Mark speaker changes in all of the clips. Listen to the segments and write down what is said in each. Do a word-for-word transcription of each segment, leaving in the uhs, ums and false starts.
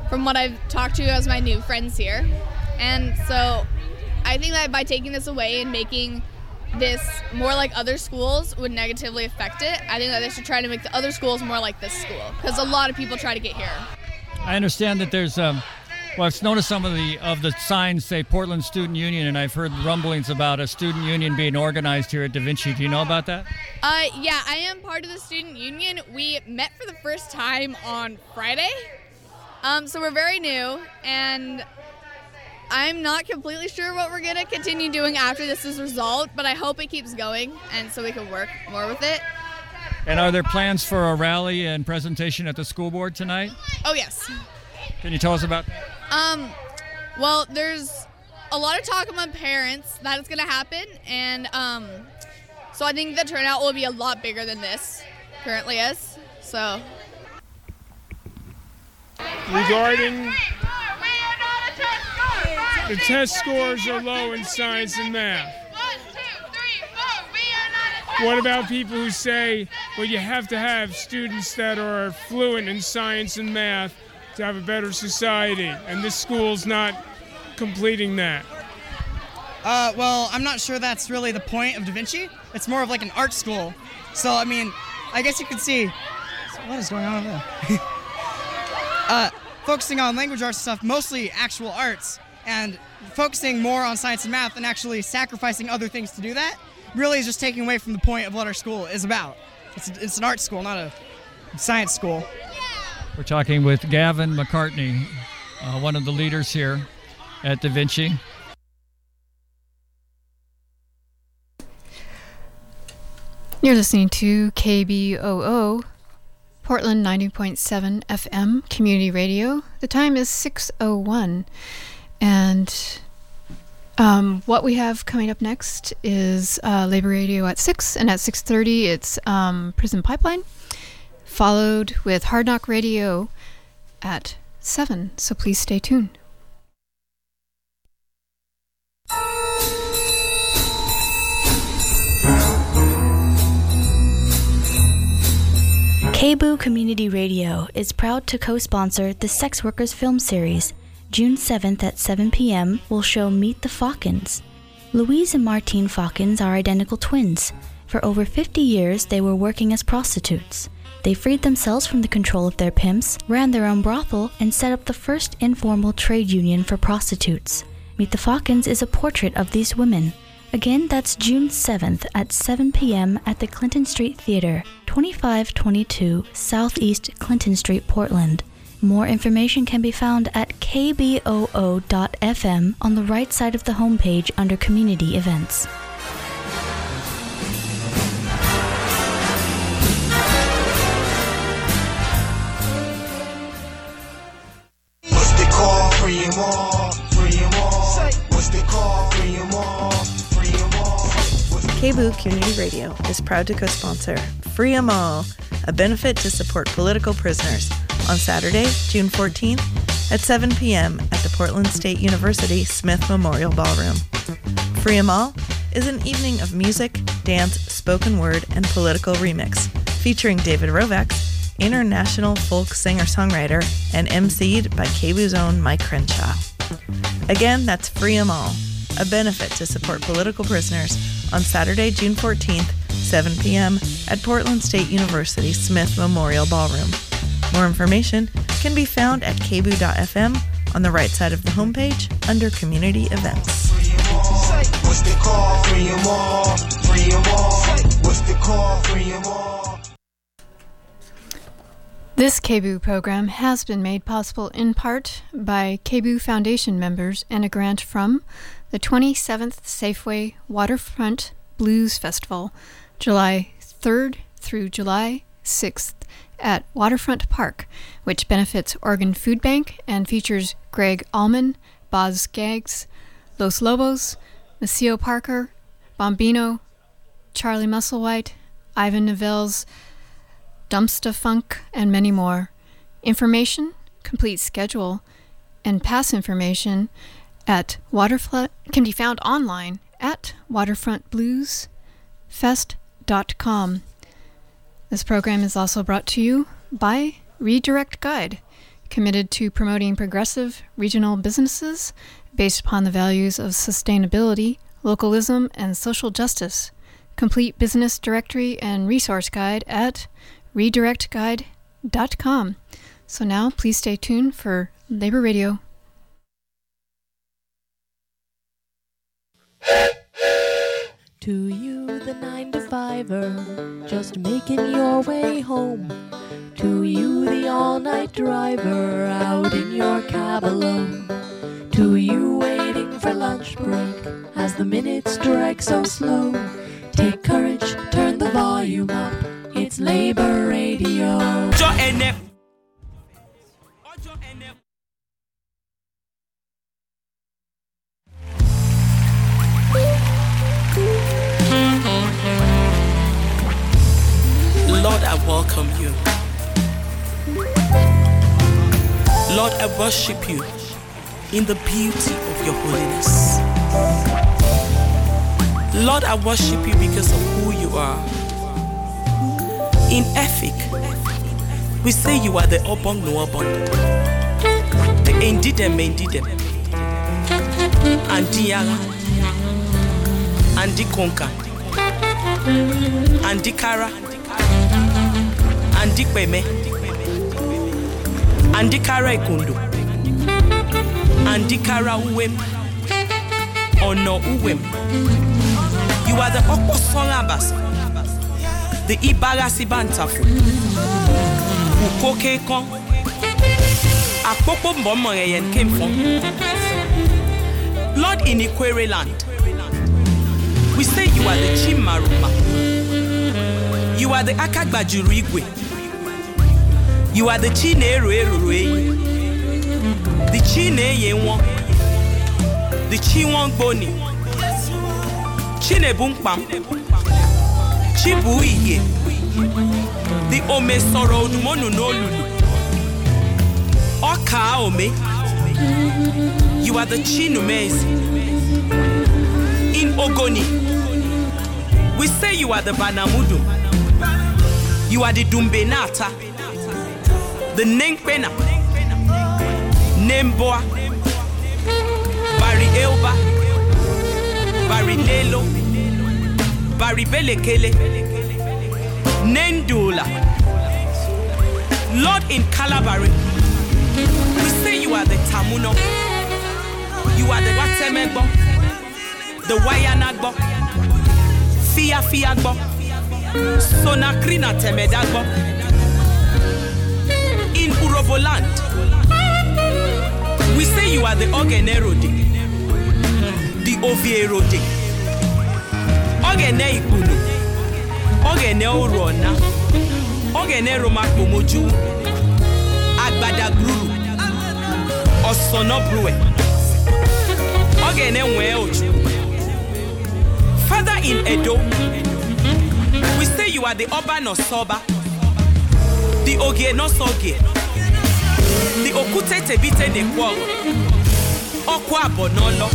Speaker 1: from what I've talked to as my new friends here. And so I think that by taking this away and making this more like other schools would negatively affect it. I think that they should try to make the other schools more like this school, because a lot of people try to get here.
Speaker 2: I understand that there's, um, well, I've noticed some of the of the signs say Portland Student Union, and I've heard rumblings about a student union being organized here at Da Vinci. Do you know about that?
Speaker 1: Uh, yeah, I am part of the student union. We met for the first time on Friday, um, so we're very new, and I'm not completely sure what we're going to continue doing after this is resolved, but I hope it keeps going, and so we can work more with it.
Speaker 2: And are there plans for a rally and presentation at the school board tonight?
Speaker 1: Oh, yes.
Speaker 2: Can you tell us about that?
Speaker 1: Um, well, there's a lot of talk among parents that it's going to happen, and um, so I think the turnout will be a lot bigger than this currently is. So,
Speaker 3: regarding the test scores are low in science and math. What about people who say, well, you have to have students that are fluent in science and math to have a better society, and this school's not completing that?
Speaker 4: Uh, well, I'm not sure that's really the point of Da Vinci. It's more of like an art school. So, I mean, I guess you could see... What is going on over there? uh, focusing on language arts stuff, mostly actual arts, and focusing more on science and math and actually sacrificing other things to do that really is just taking away from the point of what our school is about. It's, it's an art school, not a science school.
Speaker 2: We're talking with Gavin McCartney, uh, one of the leaders here at Da Vinci.
Speaker 5: You're listening to K B O O, Portland ninety point seven F M Community Radio. The time is six oh one, and um, what we have coming up next is uh, Labor Radio at six, and at six thirty it's um, Prison Pipeline, followed with Hard Knock Radio at seven, so please stay tuned.
Speaker 6: K B O O Community Radio is proud to co-sponsor the Sex Workers film series. June seventh at seven p.m. will show Meet the Falcons. Louise and Martine Falcons are identical twins. For over fifty years, they were working as prostitutes. They freed themselves from the control of their pimps, ran their own brothel, and set up the first informal trade union for prostitutes. Meet the Falcons is a portrait of these women. Again, that's June seventh at seven p.m. at the Clinton Street Theater, twenty-five twenty-two Southeast Clinton Street, Portland. More information can be found at k b o o dot f m on the right side of the homepage under Community Events.
Speaker 7: What's the call? Free 'em all, free 'em all. What's the call? Free 'em all, free 'em all.
Speaker 8: K B O O Community Radio is proud to co-sponsor Free 'em All, a benefit to support political prisoners, on Saturday, June fourteenth at seven p.m. at the Portland State University Smith Memorial Ballroom. Free 'em All is an evening of music, dance, spoken word, and political remix, featuring David Rovax, international folk singer-songwriter, and emceed by K B O O's own Mike Crenshaw. Again, that's Free 'em All, a benefit to support political prisoners, on Saturday, June fourteenth, seven p.m. at Portland State University Smith Memorial Ballroom. More information can be found at k b o o dot f m on the right side of the homepage under Community Events.
Speaker 7: What's the call? Free 'em all, free 'em all. What's the call? Free 'em all.
Speaker 5: This K B O O program has been made possible in part by K B O O Foundation members and a grant from the twenty-seventh Safeway Waterfront Blues Festival, July third through July sixth at Waterfront Park, which benefits Oregon Food Bank and features Greg Allman, Boz Skaggs, Los Lobos, Maceo Parker, Bombino, Charlie Musselwhite, Ivan Neville's Dumpsta Funk, and many more. Information, complete schedule, and pass information at Waterfront can be found online at waterfront blues fest dot com. This program is also brought to you by Redirect Guide, committed to promoting progressive regional businesses based upon the values of sustainability, localism, and social justice. Complete business directory and resource guide at redirect guide dot com. So now, please stay tuned for Labor Radio.
Speaker 9: To you, the nine to fiver, just making your way home. To you, the all-night driver, out in your cab alone. To you, waiting for lunch break, as the minutes drag so slow. Take courage, turn the volume up, it's Labor Radio.
Speaker 10: Lord, I welcome you. Lord, I worship you in the beauty of your holiness. Lord, I worship you because of who you are. In Efik, we say you are the Obong no Obong, the Endidem Endidem, Andiara, Andikonka, Andikara, Andikweme, Andikara Ikundo, Andikara Uwem, Ono Uwem. You are the Okosongabas, the Ibarasi Bantafu, Ukoke Kong, Akpopo Mbomoyen came from. Lord, in Ikwere land, we say you are the Chimaruma, you are the Akagbajurigwe, you are the Chineru Erue, the Chine Yewon, the Chiwon Boni, Chinebumpam, Chibuiye, the Ome Soro Monu no Lulu, Oka Ome, you are the Chinumezi. In Ogoni, we say you are the Banamudu, you are the Dumbenata, the Nengpena, Nemboa, Bari Elba, Bari Nelo, Bari Belekele, Nendula. Lord, in Calabari, we say you are the Tamuno, you are the Watemebo, the Wayanagbo, Fia Fiagbo, Sonakrina Temedagbo. In Uroboland, we say you are the Ogenerode, the Ovierode, Ogene Ikunu, Ogene Orona, Ogene Romakomoju, Agbada Gruru, Osonobrue, Ogene Weoju. Father in Edo, we say you are the Oba no Soba, the Ogie no Soge, the Okute Tebite de Kwog, Okwa Bonolo,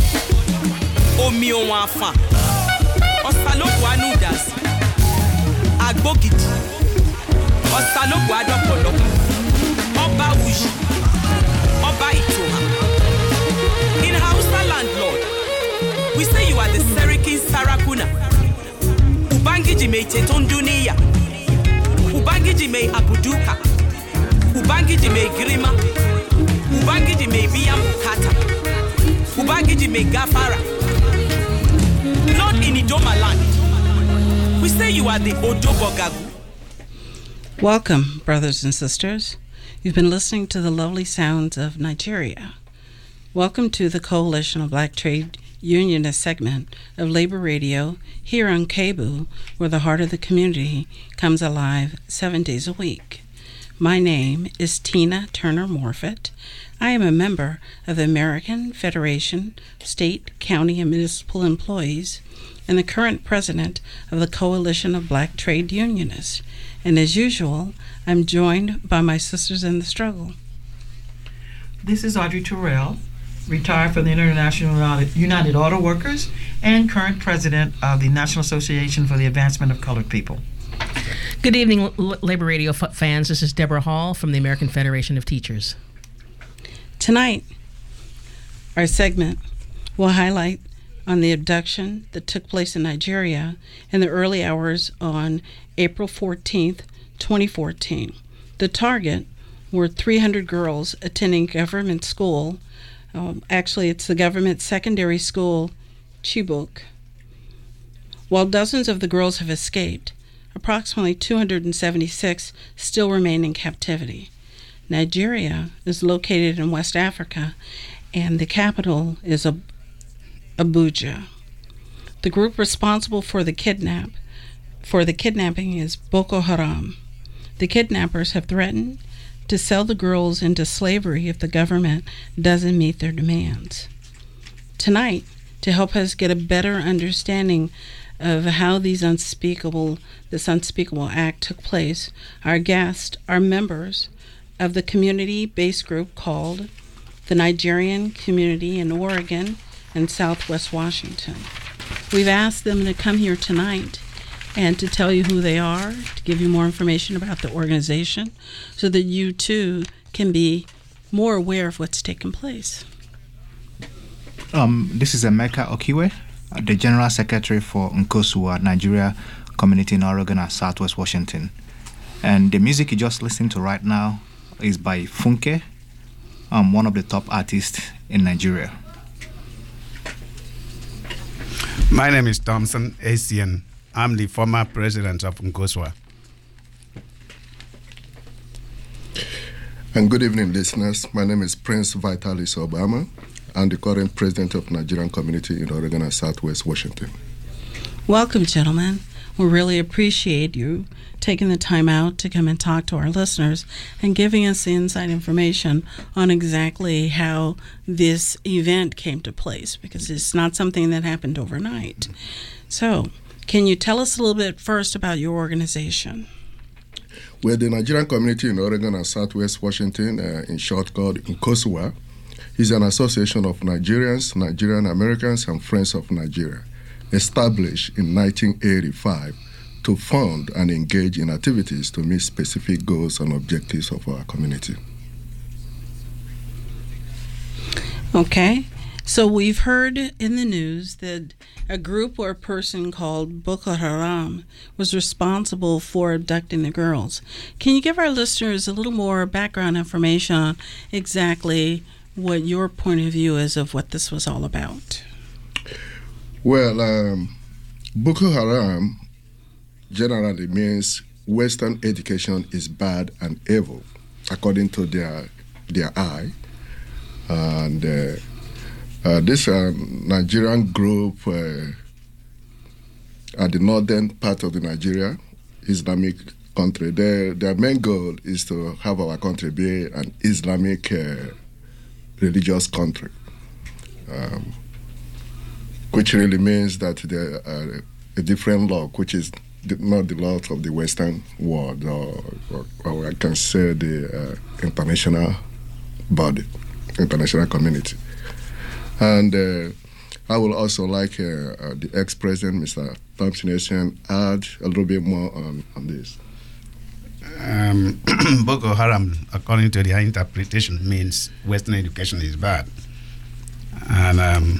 Speaker 10: Omio Wafa, Osalo Guanudas, Agbogit, Osalo Guadopolo, Oba Uji, Oba Itoha. In Hausa land, Lord, we say you are the Serikin Sarakuna, Ubangiji me Tetonduniya, Ubangiji me Abuduka, Ubangiji me Grima, Ubangiji me Biyamukata, Ubangiji me Gafara. Lord, in Idoma land, we say you are the Odobogagu.
Speaker 11: Welcome, brothers and sisters. You've been listening to the lovely sounds of Nigeria. Welcome to the Coalition of Black Trade Unionist segment of Labor Radio here on K B U, where the heart of the community comes alive seven days a week. My name is Tina Turner Morfitt. I am a member of the American Federation of State, County, and Municipal Employees and the current president of the Coalition of Black Trade Unionists. And as usual, I'm joined by my sisters in the struggle.
Speaker 12: This is Audrey Terrell, retired from the International United Auto Workers and current president of the National Association for the Advancement of Colored People.
Speaker 13: Good evening, L- Labor Radio f- fans. This is Deborah Hall from the American Federation of Teachers.
Speaker 11: Tonight, our segment will highlight on the abduction that took place in Nigeria in the early hours on April fourteenth, twenty fourteen. The target were three hundred girls attending government school. Um, actually, it's the government secondary school, Chibok. While dozens of the girls have escaped, approximately two hundred seventy-six still remain in captivity. Nigeria is located in West Africa, and the capital is Ab- Abuja. The group responsible for the kidnap, for the kidnapping is Boko Haram. The kidnappers have threatened to sell the girls into slavery if the government doesn't meet their demands. Tonight, to help us get a better understanding of how these unspeakable, this unspeakable act took place, our guests are members of the community-based group called the Nigerian Community in Oregon and Southwest Washington. We've asked them to come here tonight and to tell you who they are, to give you more information about the organization, so that you too can be more aware of what's taken place.
Speaker 13: Um, this is Emeka Okiwe, the General Secretary for Nkosua, Nigeria Community in Oregon and Southwest Washington. And the music you just listened to right now is by Funke, um, one of the top artists in Nigeria.
Speaker 14: My name is Thompson Asian. I'm the former president of Nkosua.
Speaker 15: And good evening, listeners. My name is Prince Vitalis Obama. I'm the current president of Nigerian Community in Oregon and Southwest Washington.
Speaker 11: Welcome, gentlemen. We really appreciate you taking the time out to come and talk to our listeners and giving us the inside information on exactly how this event came to place, because it's not something that happened overnight. So, can you tell us a little bit first about your organization?
Speaker 15: We're the Nigerian Community in Oregon and Southwest Washington, uh, in short called Nkosua, is an association of Nigerians, Nigerian Americans, and Friends of Nigeria, established in nineteen eighty-five to fund and engage in activities to meet specific goals and objectives of our community.
Speaker 11: Okay, so we've heard in the news that a group or a person called Boko Haram was responsible for abducting the girls. Can you give our listeners a little more background information on exactly what your point of view is of what this was all about?
Speaker 15: Well, um, Boko Haram generally means Western education is bad and evil, according to their their eye. And uh, uh, this uh, Nigerian group uh, at the northern part of the Nigeria, Islamic country, their, their main goal is to have our country be an Islamic uh, religious country. Um, which really means that there are a different law, which is not the law of the Western world, or, or, or I can say the uh, international body, international community. And uh, I would also like uh, uh, the ex-president, Mister Thompson Asian, add a little bit more on, on this.
Speaker 14: Um, Boko Haram, according to their interpretation, means Western education is bad. And um,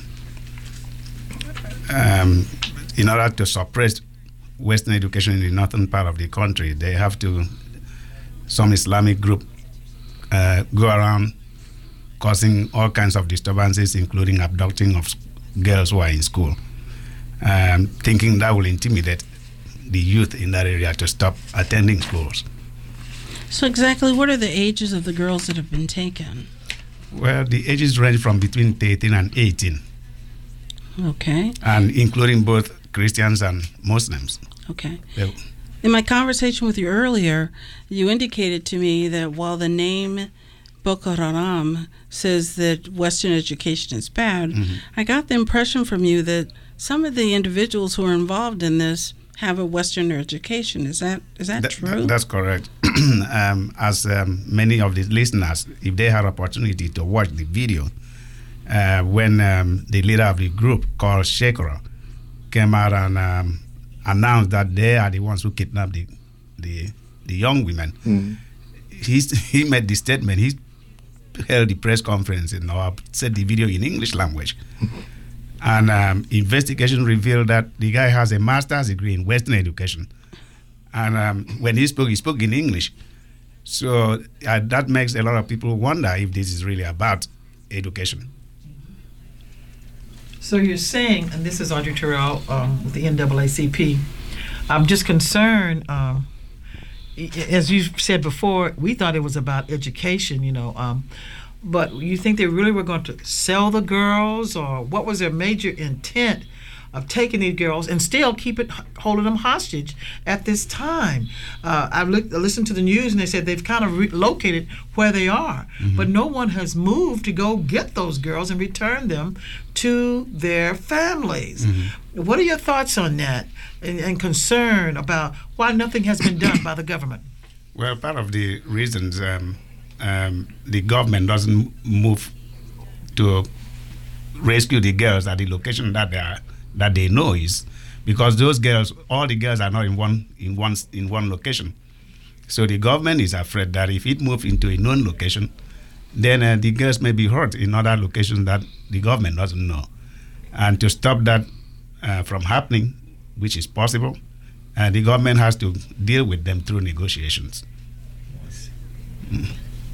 Speaker 14: Um, in order to suppress Western education in the northern part of the country, they have to, some Islamic group, uh, go around causing all kinds of disturbances, including abducting of girls who are in school, um, thinking that will intimidate the youth in that area to stop attending schools.
Speaker 11: So exactly what are the ages of the girls that have been taken?
Speaker 14: Well, the ages range from between thirteen and eighteen.
Speaker 11: Okay.
Speaker 14: And including both Christians and Muslims.
Speaker 11: Okay.
Speaker 14: Yeah.
Speaker 11: In my conversation with you earlier, you indicated to me that while the name Boko Haram says that Western education is bad, mm-hmm. I got the impression from you that some of the individuals who are involved in this have a Western education. Is that is that
Speaker 14: Th-
Speaker 11: true?
Speaker 14: That's correct. um, as um, many of the listeners, if they had opportunity to watch the video, Uh, when um, the leader of the group called Shekara came out and um, announced that they are the ones who kidnapped the the, the young women, mm. He's, he made the statement. He held the press conference and or set the video in English language. And um, investigation revealed that the guy has a master's degree in Western education. And um, when he spoke, he spoke in English. So uh, that makes a lot of people wonder if this is really about education.
Speaker 12: So you're saying, and this is Audrey Terrell um, with the N double A C P, I'm just concerned, um, as you said before, we thought it was about education, you know, um, but you think they really were going to sell the girls, or what was their major intent of taking these girls and still keep it, holding them hostage at this time? Uh, I've looked, listened to the news, and they said they've kind of relocated where they are, mm-hmm. but no one has moved to go get those girls and return them to their families. Mm-hmm. What are your thoughts on that, and, and concern about why nothing has been done by the government?
Speaker 14: Well, part of the reasons um, um, the government doesn't move to rescue the girls at the location that they are, that they know is because those girls, all the girls are not in one in one in one location. So the government is afraid that if it moves into a known location, then uh, the girls may be hurt in other locations that the government doesn't know. And to stop that uh, from happening, which is possible, uh, the government has to deal with them through negotiations. Mm.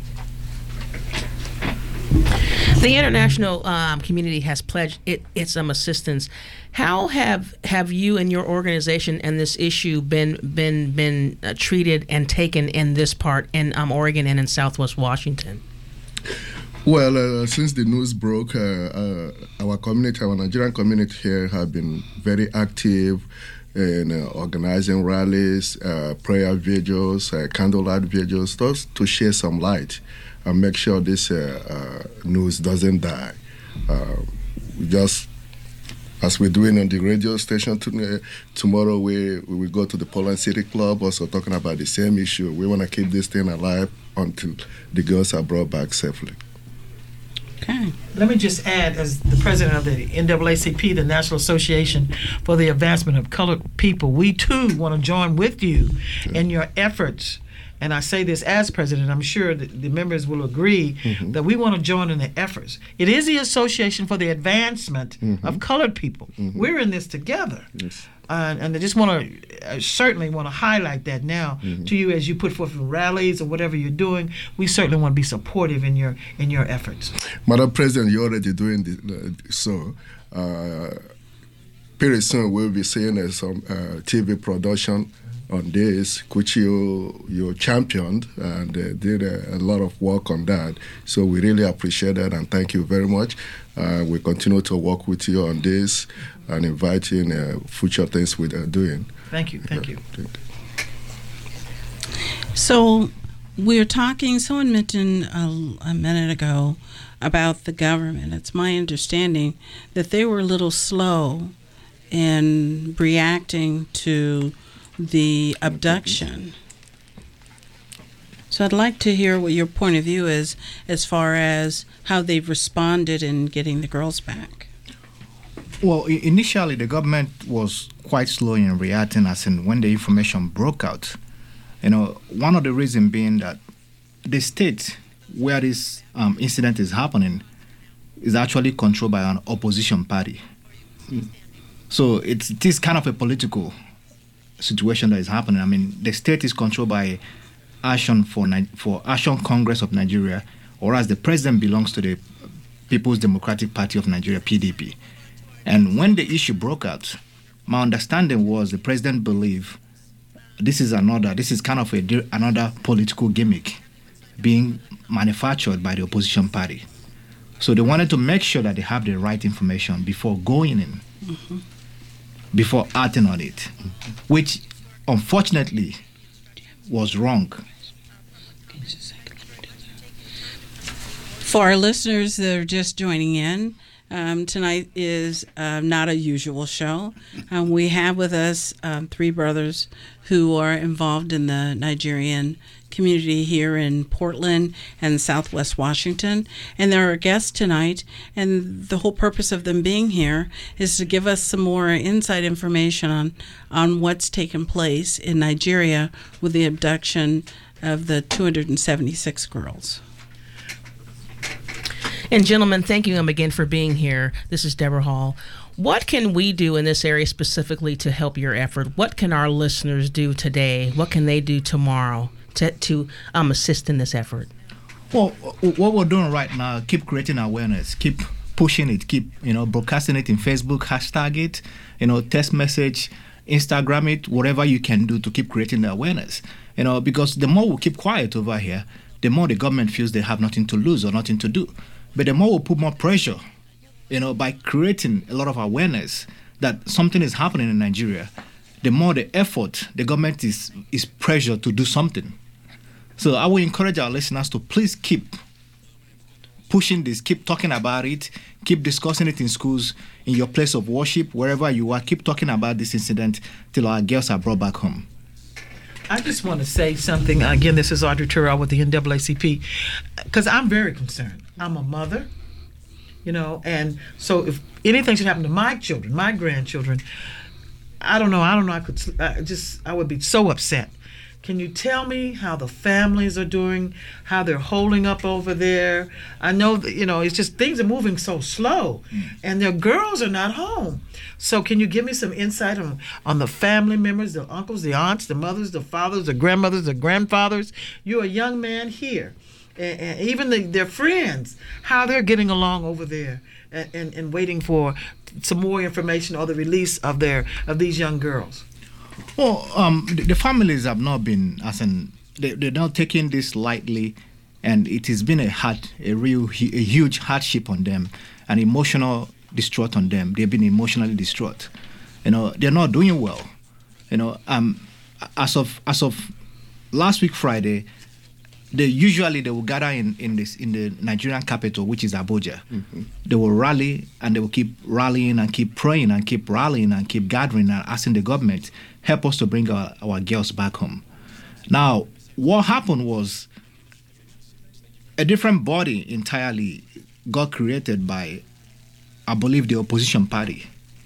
Speaker 16: The international um, community has pledged it, its um, assistance. How have have you and your organization and this issue been been been uh, treated and taken in this part in um, Oregon and in Southwest Washington?
Speaker 15: Well, uh, since the news broke, uh, uh, our community, our Nigerian community here, have been very active in uh, organizing rallies, uh, prayer vigils, uh, candlelight vigils, just to share some light and make sure this uh, uh, news doesn't die. Uh, just as we're doing on the radio station to, uh, tomorrow, we, we will go to the Portland City Club, also talking about the same issue. We want to keep this thing alive until the girls are brought back safely.
Speaker 12: Okay. Let me just add, as the president of the N double A C P, the National Association for the Advancement of Colored People, we too want to join with you okay. in your efforts. And I say this as president, I'm sure that the members will agree mm-hmm. that we want to join in the efforts. It is the Association for the Advancement mm-hmm. of Colored People. Mm-hmm. We're in this together. Yes. Uh, and I just want to, uh, certainly want to highlight that now mm-hmm. to you as you put forth rallies or whatever you're doing. We certainly want to be supportive in your in your efforts.
Speaker 15: Madam President, you're already doing the, uh, so. Uh, pretty soon we'll be seeing uh, some uh, T V production on this, which you you championed and uh, did a, a lot of work on that. So we really appreciate that and thank you very much. Uh, we continue to work with you on this and invite you in uh, future things we are doing.
Speaker 12: Thank you, thank you.
Speaker 15: Thank you.
Speaker 11: So we're talking, someone mentioned a, a minute ago about the government. It's my understanding that they were a little slow in reacting to the abduction. So I'd like to hear what your point of view is as far as how they've responded in getting the girls back.
Speaker 13: Well, initially the government was quite slow in reacting, as in when the information broke out. You know, one of the reasons being that the state where this um, incident is happening is actually controlled by an opposition party. Mm. So it's, it is kind of a political situation that is happening. I mean, the state is controlled by Action for for Action Congress of Nigeria, or as the president belongs to the People's Democratic Party of Nigeria, P D P. And when the issue broke out, my understanding was the president believed this is another, this is kind of a, another political gimmick being manufactured by the opposition party. So they wanted to make sure that they have the right information before going in, mm-hmm. before acting on it, mm-hmm. which unfortunately was wrong.
Speaker 11: For our listeners that are just joining in, um, tonight is uh, not a usual show. Um, we have with us um, three brothers who are involved in the Nigerian community here in Portland and Southwest Washington, and they're our guests tonight, and the whole purpose of them being here is to give us some more inside information on on what's taken place in Nigeria with the abduction of the two hundred seventy-six girls.
Speaker 16: And gentlemen, thank you um, again for being here. This is Deborah Hall. What can we do in this area specifically to help your effort? What can our listeners do today? What can they do tomorrow to, to um, assist in this effort?
Speaker 13: Well, what we're doing right now, keep creating awareness, keep pushing it, keep, you know, broadcasting it in Facebook, hashtag it, you know, text message, Instagram it, whatever you can do to keep creating the awareness. You know, because the more we keep quiet over here, the more the government feels they have nothing to lose or nothing to do. But the more we put more pressure, you know, by creating a lot of awareness that something is happening in Nigeria, the more the effort the government is is pressured to do something. So I will encourage our listeners to please keep pushing this, keep talking about it, keep discussing it in schools, in your place of worship, wherever you are. Keep talking about this incident till our girls are brought back home.
Speaker 12: I just want to say something. Again, this is Audrey Terrell with the N double A C P, because I'm very concerned. I'm a mother. You know, and so if anything should happen to my children, my grandchildren, I don't know. I don't know. I could I just, I would be so upset. Can you tell me how the families are doing, how they're holding up over there? I know that, you know, it's just things are moving so slow, mm. and their girls are not home. So can you give me some insight on, on the family members, the uncles, the aunts, the mothers, the fathers, the grandmothers, the grandfathers? You're a young man here. And, and even the, their friends, how they're getting along over there, and, and, and waiting for some more information or the release of their of these young girls.
Speaker 13: Well, um, the, the families have not been, as in, they, they're not taking this lightly, and it has been a hard, a real, a huge hardship on them, an emotional distraught on them. They've been emotionally distraught. You know, they're not doing well. You know, um, as of as of last week Friday. They usually they will gather in, in this in the Nigerian capital, which is Abuja. Mm-hmm. They will rally and they will keep rallying and keep praying and keep rallying and keep gathering and asking the government help us to bring our, our girls back home. Now, what happened was a different body entirely got created by, I believe, the opposition party,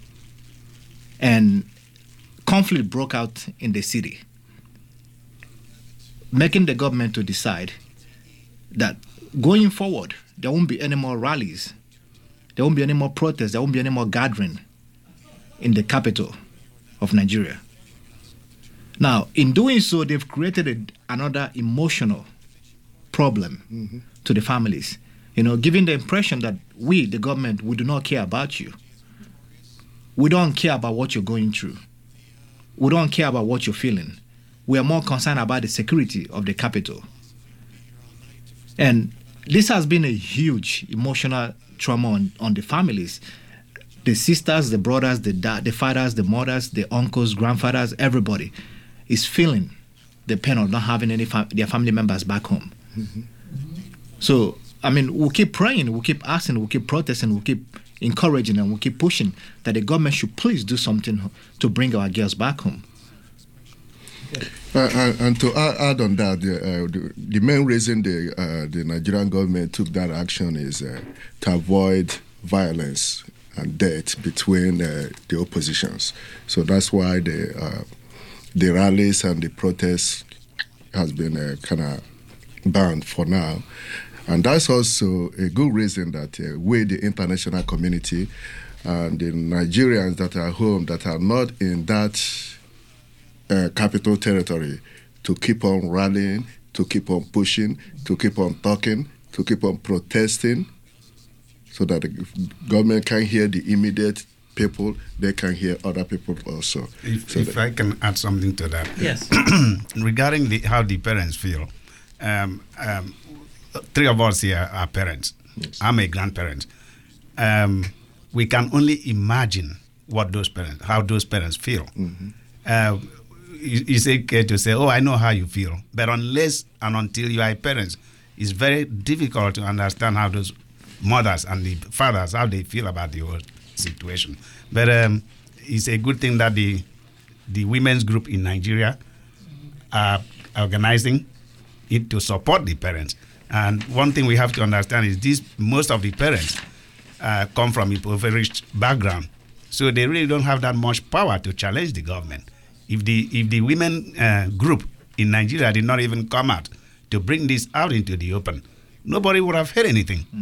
Speaker 13: and conflict broke out in the city, making the government to decide that going forward, there won't be any more rallies, there won't be any more protests, there won't be any more gathering in the capital of Nigeria. Now, in doing so, they've created a, another emotional problem mm-hmm. to the families, you know, giving the impression that we, the government, we do not care about you. We don't care about what you're going through. We don't care about what you're feeling. We are more concerned about the security of the capital. And this has been a huge emotional trauma on, on the families. The sisters, the brothers, the dad, the fathers, the mothers, the uncles, grandfathers, everybody is feeling the pain of not having any fam- their family members back home. Mm-hmm. So, I mean, we'll keep praying, we'll keep asking, we'll keep protesting, we'll keep encouraging, and we'll keep pushing that the government should please do something to bring our girls back home.
Speaker 15: Uh, and, and to add, add on that, the, uh, the, the main reason the uh, the Nigerian government took that action is uh, to avoid violence and death between uh, the oppositions. So that's why the uh, the rallies and the protests has been uh, kind of banned for now. And that's also a good reason that uh, we, the international community, and the Nigerians that are home that are not in that Uh, capital territory, to keep on rallying, to keep on pushing, to keep on talking, to keep on protesting, so that the government can hear the immediate people, they can hear other people also.
Speaker 14: If,
Speaker 15: so
Speaker 14: if I can add something to that.
Speaker 12: Yes.
Speaker 14: Regarding the, how the parents feel, um, um, three of us here are parents. Yes. I'm a grandparent. Um, we can only imagine what those parents, how those parents feel. Mm-hmm. Uh, It's okay to say, oh, I know how you feel. But unless and until you are a parent, it's very difficult to understand how those mothers and the fathers, how they feel about the whole situation. But um, it's a good thing that the the women's group in Nigeria are organizing it to support the parents. And one thing we have to understand is this: most of the parents uh, come from a impoverished background, so they really don't have that much power to challenge the government. If the if the women uh, group in Nigeria did not even come out to bring this out into the open, nobody would have heard anything. Mm.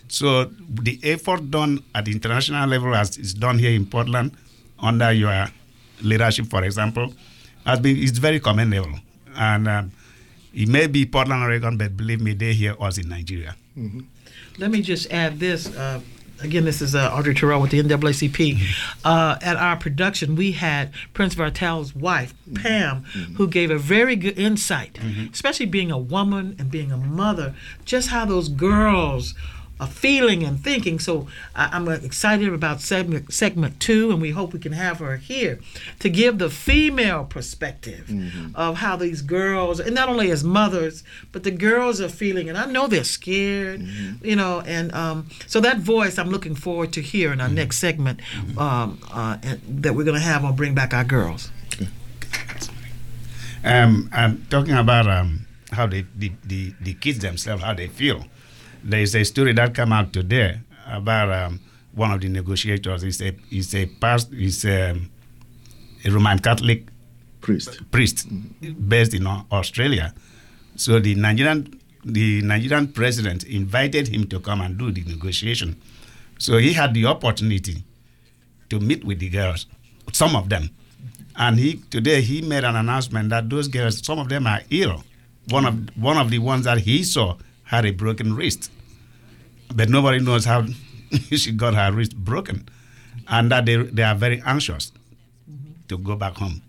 Speaker 14: So the effort done at the international level, as is done here in Portland, under your leadership, for example, has been is very commendable. And um, it may be Portland, Oregon, but believe me, they hear us in Nigeria.
Speaker 12: Mm-hmm. Let me just add this. Uh, again, this is uh, Audrey Terrell with the N double A C P. Mm-hmm. Uh, at our production, we had Prince Vartal's wife, Pam, mm-hmm. who gave a very good insight, mm-hmm. especially being a woman and being a mother, just how those girls are feeling and thinking. So I, I'm excited about segment, segment two, and we hope we can have her here to give the female perspective mm-hmm. of how these girls, and not only as mothers, but the girls are feeling, and I know they're scared, mm-hmm. you know, and um, so that voice I'm looking forward to hear in our mm-hmm. next segment mm-hmm. um, uh, and, that we're going to have on Bring Back Our Girls.
Speaker 14: Okay. Um, I'm talking about um, how they, the, the, the kids themselves, how they feel. There is a story that came out today about um, one of the negotiators. He's a he's a past he's a, a Roman Catholic
Speaker 15: priest
Speaker 14: priest mm-hmm. based in Australia. So the Nigerian the Nigerian president invited him to come and do the negotiation. So he had the opportunity to meet with the girls, some of them, and he today he made an announcement that those girls, some of them are ill. One of one of the ones that he saw had a broken wrist, but nobody knows how she got her wrist broken, and that they they are very anxious mm-hmm. to go back home.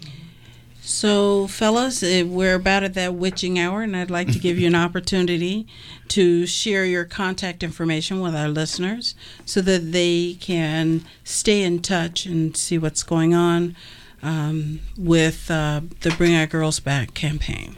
Speaker 11: So, fellas, uh, we're about at that witching hour, and I'd like to give you an opportunity to share your contact information with our listeners so that they can stay in touch and see what's going on um, with uh, the Bring Our Girls Back campaign.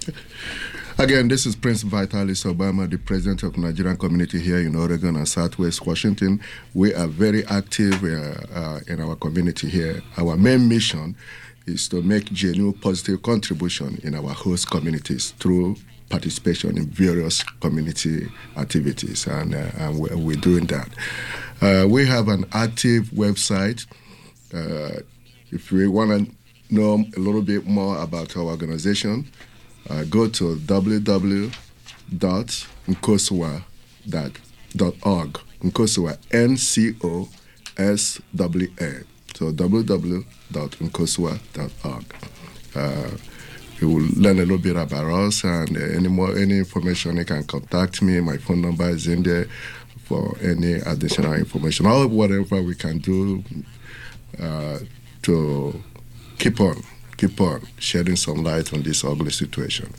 Speaker 15: Again, this is Prince Vitalis Obama, the president of the Nigerian community here in Oregon and Southwest Washington. We are very active uh, uh, in our community here. Our main mission is to make genuine positive contribution in our host communities through participation in various community activities, and, uh, and we're, we're doing that. Uh, we have an active website. Uh, if we want to know a little bit more about our organization, Uh, go to w w w dot nkosua dot org. Nkosua, N C O S W A. So w w w dot nkosua dot org. Uh, you will learn a little bit about us, and uh, any more any information, you can contact me. My phone number is in there for any additional information, or whatever we can do uh, to keep on. keep on shedding some light on this ugly situation.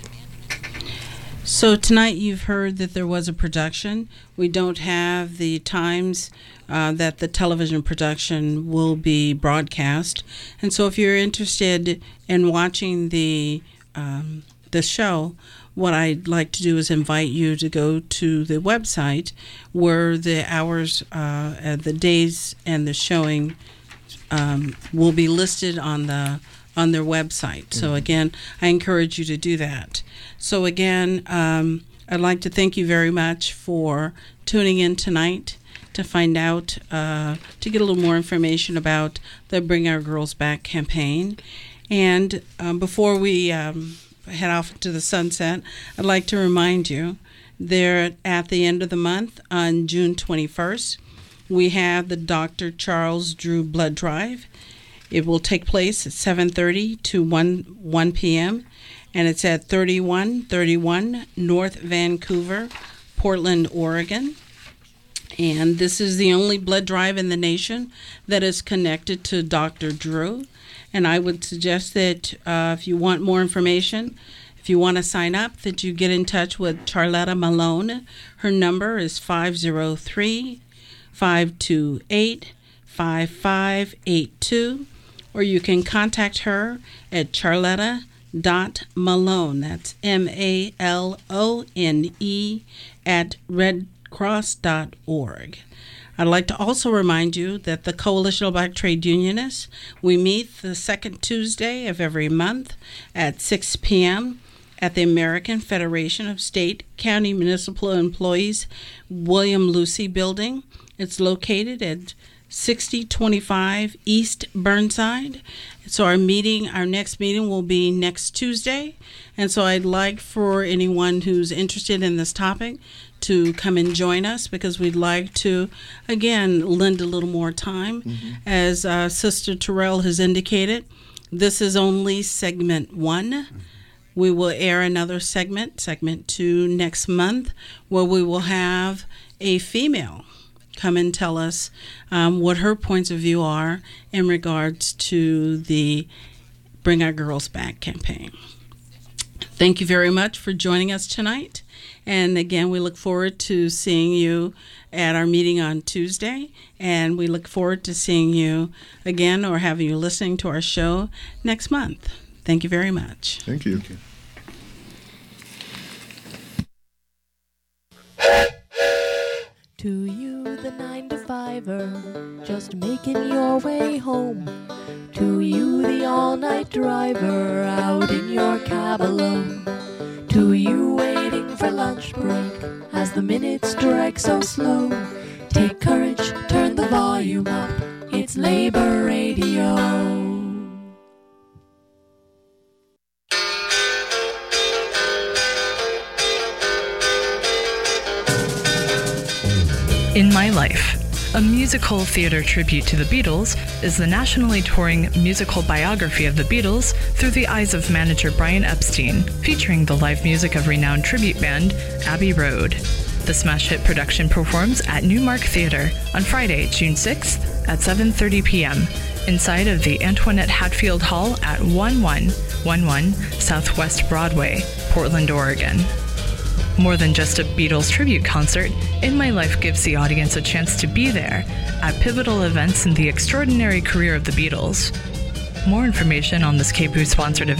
Speaker 11: So tonight you've heard that there was a production. We don't have the times uh, that the television production will be broadcast. And so if you're interested in watching the um, the show, what I'd like to do is invite you to go to the website where the hours, uh, and the days and the showing um, will be listed on the on their website. Mm-hmm. So again, I encourage you to do that. So again, um, I'd like to thank you very much for tuning in tonight to find out, uh, to get a little more information about the Bring Our Girls Back campaign. And um, before we um, head off to the sunset, I'd like to remind you, there at the end of the month on June twenty-first, we have the Doctor Charles Drew Blood Drive. It will take place at seven thirty to one p.m., and it's at thirty-one thirty-one North Vancouver, Portland, Oregon. And this is the only blood drive in the nation that is connected to Doctor Drew. And I would suggest that uh, if you want more information, if you want to sign up, that you get in touch with Charletta Malone. Her number is five oh three, five two eight, five five eight two. Or you can contact her at charletta dot malone, that's M A L O N E, at red cross dot org. I'd like to also remind you that the Coalition of Black Trade Unionists, we meet the second Tuesday of every month at six p.m. at the American Federation of State, County, Municipal Employees William Lucy Building. It's located at sixty twenty-five East Burnside. So our meeting, our next meeting will be next Tuesday. And so I'd like for anyone who's interested in this topic to come and join us, because we'd like to, again, lend a little more time. Mm-hmm. As uh, Sister Terrell has indicated, this is only segment one. Mm-hmm. We will air another segment, segment two, next month, where we will have a female come and tell us um, what her points of view are in regards to the Bring Our Girls Back campaign. Thank you very much for joining us tonight. And again, we look forward to seeing you at our meeting on Tuesday. And we look forward to seeing you again, or having you listening to our show next month. Thank you very much.
Speaker 15: Thank you. Thank you.
Speaker 9: To you, the nine to fiver, just making your way home. To you, the all-night driver, out in your cab alone. To you, waiting for lunch break, as the minutes drag so slow. Take courage, turn the volume up, it's Labor Radio.
Speaker 17: In My Life, a musical theater tribute to the Beatles, is the nationally touring musical biography of the Beatles through the eyes of manager Brian Epstein, featuring the live music of renowned tribute band Abbey Road. The smash hit production performs at Newmark Theater on Friday, June sixth at seven thirty p.m. inside of the Antoinette Hatfield Hall at eleven eleven Southwest Broadway, Portland, Oregon. More than just a Beatles tribute concert, In My Life gives the audience a chance to be there at pivotal events in the extraordinary career of the Beatles. More information on this K B O O-sponsored event